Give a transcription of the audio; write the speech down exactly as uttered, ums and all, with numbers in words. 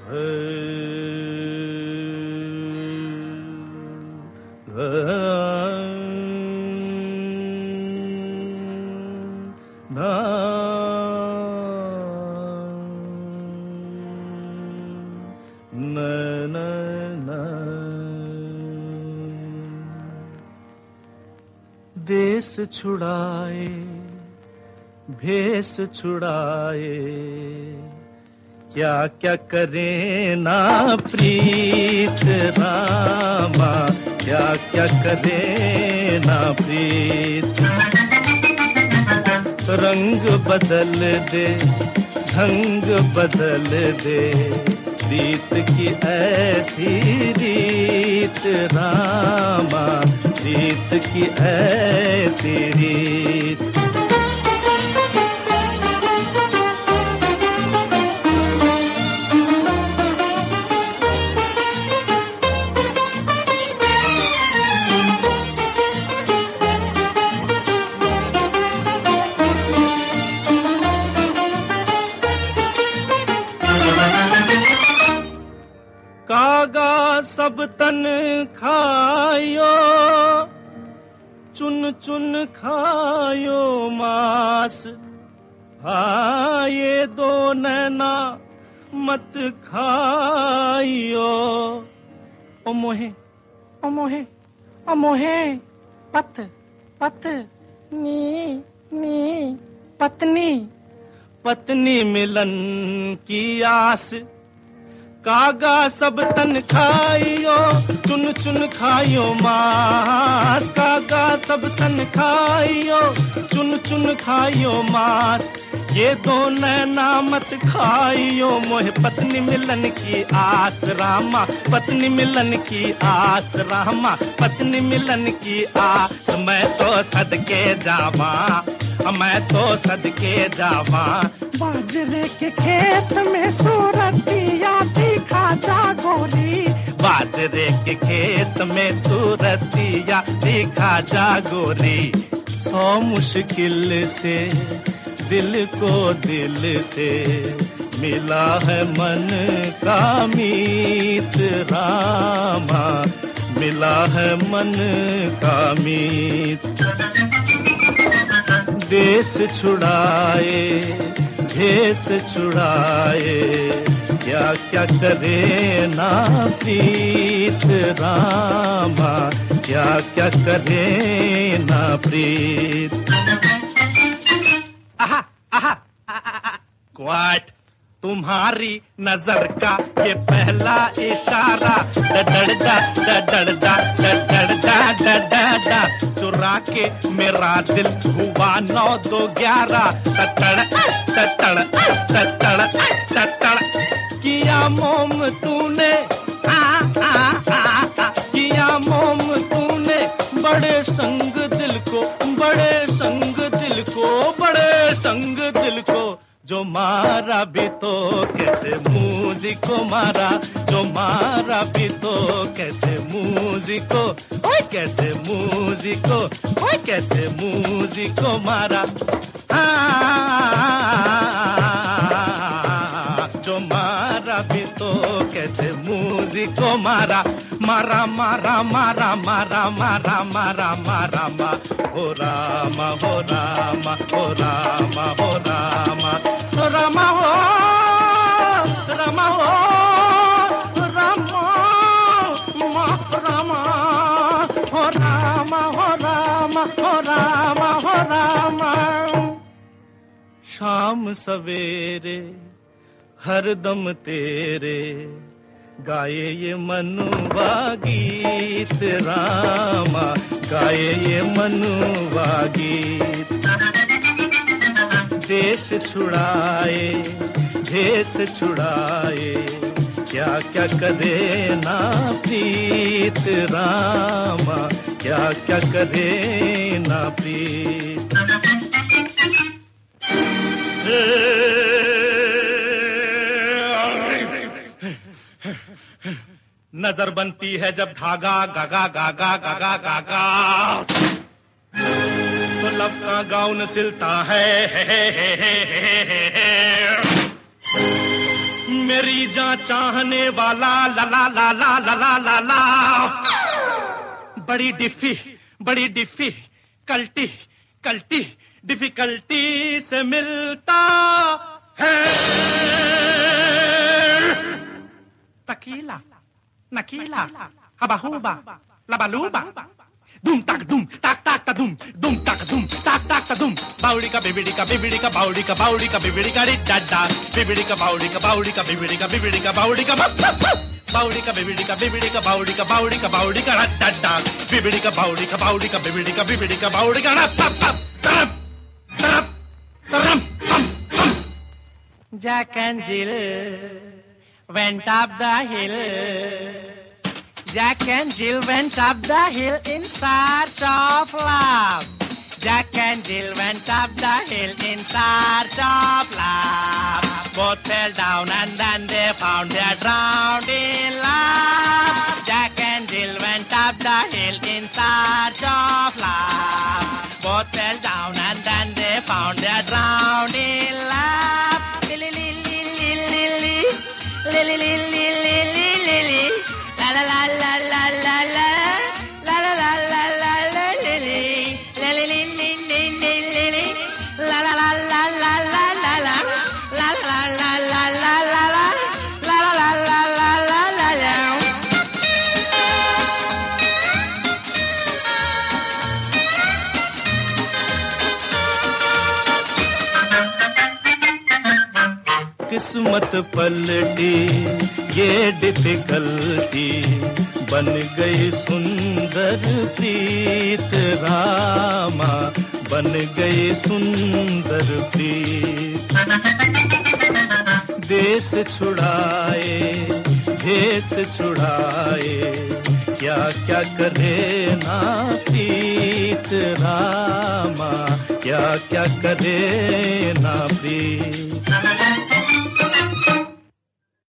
देश छुड़ाए भेष छुड़ाए क्या क्या करे ना प्रीत रामा, क्या क्या करे ना प्रीत। रंग बदल दे ढंग बदल दे प्रीत की ऐसी रीत रामा, प्रीत की ऐसी रीत। कागा सब तन खायो चुन चुन खायो मास, आये दो नैना मत खायो। ओ मोहे ओ मोहे ओ मोहे पत पत नी नी पत्नी पत्नी मिलन की आस। कागा सब तन खाइयो चुन चुन खाइयो मास, कागा सब तन खाइयो चुन चुन खाइयो मास। ये दो नैना मत खाइयो मोहे पत्नी मिलन की आस रामा, पत्नी मिलन की आस रामा, पत्नी मिलन की आस। मैं तो सदके जावा मैं तो सदके जावा, बाजरे के खेत में सूरतिया दिखा जा गोरी, बाजरे के खेत में सूरतिया दिखा जा गोरी। सौ मुश्किल से दिल को दिल से मिला है मन का मीत रामा, मिला है मन का मीत। देश छुड़ाए भेष छुड़ाए क्या क्या करे ना प्रीत रामा, क्या क्या करे ना प्रीत। आहा आहा क्वाट तुम्हारी नजर का ये पहला इशारा, डडड़ा डडड़ा डडड़ा डडड़ा चुरा के मेरा दिल हुआ नौ दो ग्यारह। टटड़ टटड़ टटड़ टटड़ किया मोम तूने आ आ आ किया मोम तूने बड़े संग दिल को, बड़े संग दिल को, बड़े संग दिल को। जो मारा भी तो कैसे मूजिको मारा, जो मारा भी तो कैसे मूजिको, ओए कैसे मूजिको, ओए कैसे मूजिको मारा। जो मारा भी तो कैसे मूजिको मारा, मारा मारा मारा मारा मारा मारा मारा मा हो रामा हो रामा हो रामा हो रामा रामा हो रामा हो रामा मा रामा हो रामा हो रामा हो रामा हो रामा। शाम सवेरे हरदम तेरे गाए ये मनुवा गीत रामा, गाए ये मनुवा गीत। देश छुड़ाए भेष छुड़ाए क्या क्या करे ना प्रीत रामा, क्या क्या करे ना प्रीत। नजर बनती है जब धागा गागा गागा गागा गागा, तो लब का गाउन सिलता है, हे हे हे हे हे हे। मेरी जान चाहने वाला ला ला ला ला ला ला ला ला बड़ी डिफी बड़ी डिफी कल्टी कल्टी डिफिकल्टी से मिलता है तकीला नकीला हबा हुबा लबालूबा दुम ताक दुम ताक ताक ता दुम दुम ताक दुम ताक ताक ता दुम बाउडी का बिबिडी का बिबिडी का बाउडी का बाउडी का बिबिडी का रि डा डा बिबिडी का बाउडी का बाउडी का बिबिडी का बिबिडी का बाउडी का मस्त बाउडी का बिबिडी का बिबिडी का बाउडी का बाउडी का बाउडी का रा डा डा बिबिडी का बाउडी का बाउडी का बिबिडी का बिबिडी का बाउडी का रा पप पप तरप तरप तरम पम पम Jack and Jill went up the hill. Jack and Jill went up the hill in search of love. Jack and Jill went up the hill in search of love. Both fell down and then they found they are drowned in love. Jack and Jill went up the hill in search of love. Both fell down and then they found they are drowned in love. Lily, lily, lily, lily, lily, lily, lily, lily, la la la la la la la, la la la la la la, lily, lily, lily, lily, lily, la la la la la la la la, la la la la la la la, la la la la la la la la. किस्मत पलटी ये difficulty बन गई सुंदर प्रीत रामा बन गई सुंदर प्रीत देश छुड़ाए भेष छुड़ाए क्या क्या करे ना प्रीत रामा क्या क्या करे ना प्रीत